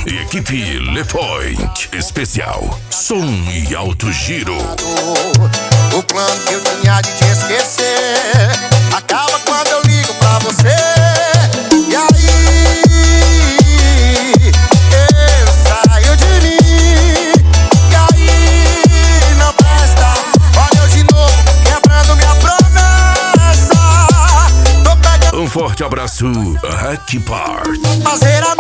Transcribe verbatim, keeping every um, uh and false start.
Equipe Le Point Especial, som e alto giro. O plano que eu tinha de te esquecer acaba quando eu ligo pra você. E aí eu saio de mim. E aí não presta. Olha eu de novo quebrando minha promessa. Tô pegando. Um forte abraço, Happy Part. Fazer a